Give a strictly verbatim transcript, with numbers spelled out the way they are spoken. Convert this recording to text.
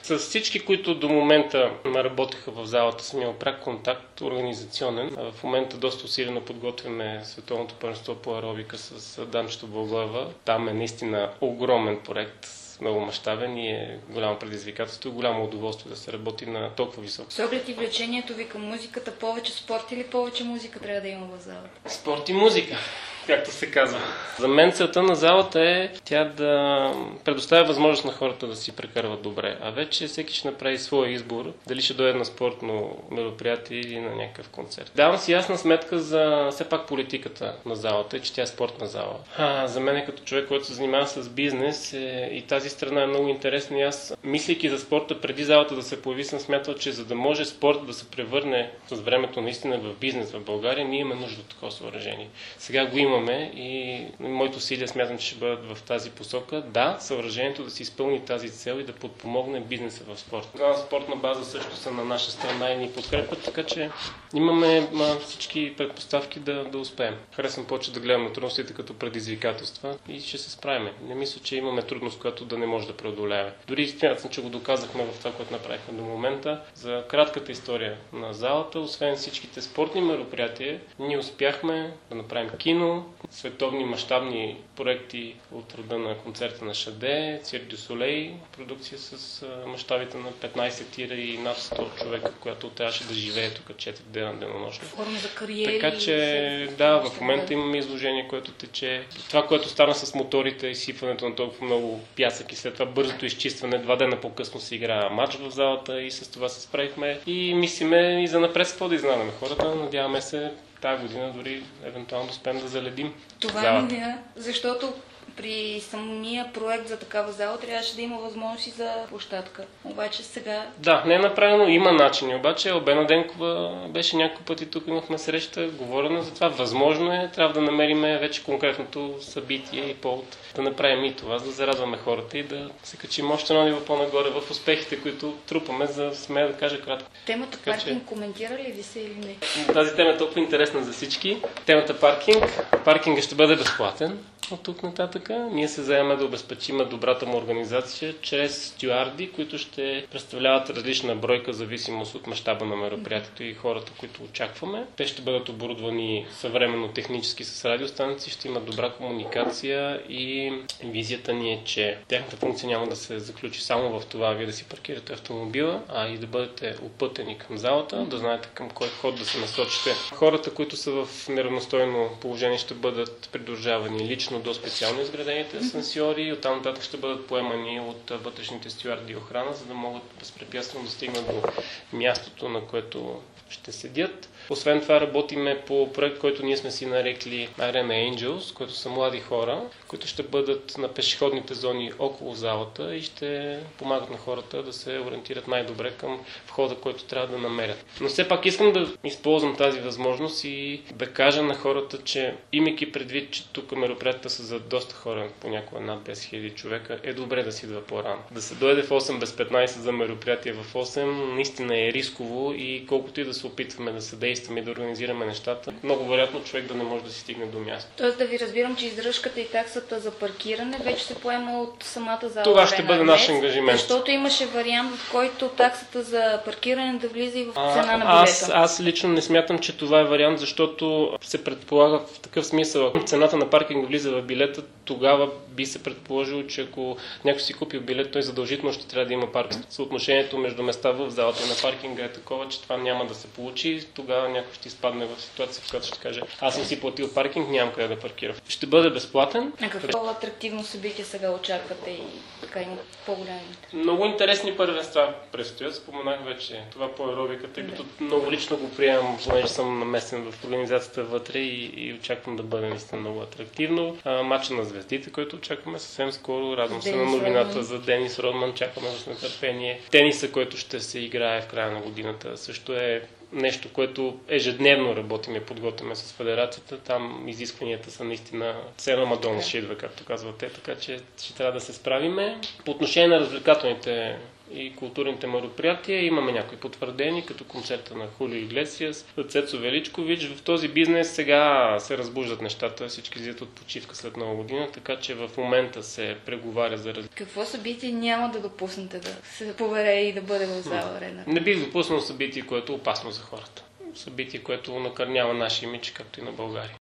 С всички, които до момента работеха в залата, съм имал пряк контакт, организационен. В момента доста усилено подготвяме Световното първенство по аеробика с Данчето Благоева. Там е наистина огромен проект, много мащабен и е голямо предизвикателство и голямо удоволствие да се работи на толкова високо. С оглед и влечението ви към музиката, повече спорт или повече музика трябва да има в залата? Спорт и музика, както се казва. За мен целта на залата е тя да предоставя възможност на хората да си прекарват добре, а вече всеки ще направи своя избор, дали ще дойде на спортно мероприятие или на някакъв концерт. Давам си ясна сметка за все пак политиката на залата, че тя е спортна зала. А, за мен като човек, който се занимава с бизнес е, и тази страна е много интересна и аз, мислейки за спорта преди залата да се появи, съм смятал, че за да може спорт да се превърне с времето наистина в бизнес в България, ние имаме нужда от такова съоръжение. Сега го имаме и моите усилия смятам, че ще бъдат в тази посока. Да, съоръжението да си изпълни тази цел и да подпомогне бизнеса в спорт. Да, спортна база също са на наша страна и ни подкрепят, така че имаме ма, всички предпоставки да, да успеем. Харесвам повече да гледам на трудностите като предизвикателства и ще се справим. Не мисля, че имаме трудност, която да не може да преодоляваме. Дори смятам, че го доказахме в това, което направихме до момента. За кратката история на залата, освен всичките спортни мероприятия, ние успяхме да направим кино, световни мащабни проекти от рода на концерта на Шаде, Цирк дю Солей, продукция с мащабите на петнайсет тира и над сто човека, която трябваше да живее тук четири дена денонощно. Форма за кариери. Така че да, в момента имаме изложение, което тече. Това, което стана с моторите, изсипването на толкова много пясък и след това бързото изчистване, два дена по-късно се игра матч в залата и с това се справихме. И мислиме и за напред с какво да изненадаме хората. Надяваме се тази година дори евентуално да успеем да заледим. Това е новина, защото при самия проект за такава зала трябваше да има възможност и за площадка. Обаче сега... Да, не е направено, има начини. Обаче Албена Денкова беше няколко пъти тук, имахме среща, говорене за това. Възможно е, трябва да намерим вече конкретното събитие и повод да направим и това, за да зарадваме хората и да се качим още едно ниво по-нагоре в успехите, които трупаме, за смея да кажа кратко. Темата така, паркинг че... коментира ли ви се или не? Тази тема е толкова интересна за всички. Темата паркинг. Паркинга ще бъде безплатен от тук нататък. Ние се заемаме да обезпечим добрата му организация чрез стюарди, които ще представляват различна бройка, зависимост от мащаба на мероприятието и хората, които очакваме. Те ще бъдат оборудвани съвременно технически с радиостанции, ще имат добра комуникация и визията ни е, че тяхната функция няма да се заключи само в това вие да си паркирате автомобила, а и да бъдете опътени към залата, да знаете към кой ход да се насочите. Хората, които са в неравностойно положение, ще бъдат придружавани лично до специално изградените асансьори и оттам нататък ще бъдат поемани от вътрешните стюарди и охрана, за да могат безпрепятствено да стигнат до мястото, на което ще седят. Освен това работиме по проект, който ние сме си нарекли Arena Angels, които са млади хора, които ще бъдат на пешеходните зони около залата и ще помагат на хората да се ориентират най-добре към входа, който трябва да намерят. Но все пак искам да използвам тази възможност и да кажа на хората, че имайки предвид, че тук мероприятията са за доста хора, понякога над десет хиляди човека, е добре да си идва по-рано. Да се дойде в осем без петнайсет за мероприятие в осем наистина е рисково и колкото и да се опитваме да се действаме и да организираме нещата, много вероятно човек да не може да си стигне до място. Тоест да ви разбирам, че издръжката и таксата за паркиране вече се поема от самата зала. Това ще бъде наш ангажимент. Защото имаше вариант, в който таксата за паркиране да влиза и в цена а, на билета. Аз, аз лично не смятам, че това е вариант, защото се предполага в такъв смисъл. Цената на паркинг влиза в билета, тогава би се предположило, че ако някой си купил билет, той задължително ще трябва да има паркинг. Съотношението между места в залата и на паркинга е такова, че това няма да се получи. Тогава някой ще изпадне в ситуация, в която ще каже: аз съм си платил паркинг, нямам къде да паркирам. Ще бъде безплатен. А какво атрактивно събитие сега очаквате и така има по-голям интерес? Много интересни първенства предстоят. Споменах вече това по аеробиката, тъй като да. много лично го приемам, понеже съм намесен в организацията вътре и, и очаквам да бъде наистина много атрактивно. А, матча на звездите, който очакваме съвсем скоро. Радвам се на новината Родман. За Денис Родман. Чакаме с нетърпение. Тениса, който ще се играе в края на годината, също е нещо, което ежедневно работим и подготвяме с федерацията. Там изискванията са наистина цена Мадонна ще идва, както казват те, така че ще трябва да се справиме. По отношение на развлекателните и културните мероприятия. Имаме някои потвърдени, като концерта на Хулио Иглесиас, Цецо Величкович. В този бизнес сега се разбуждат нещата, всички излизат от почивка след нова година, така че в момента се преговаря за развитие. Какво събитие няма да допуснете да се побере и да бъде в зала Арена? Не бих допуснал събитие, което е опасно за хората. Събитие, което накърнява нашия имидж, както и на България.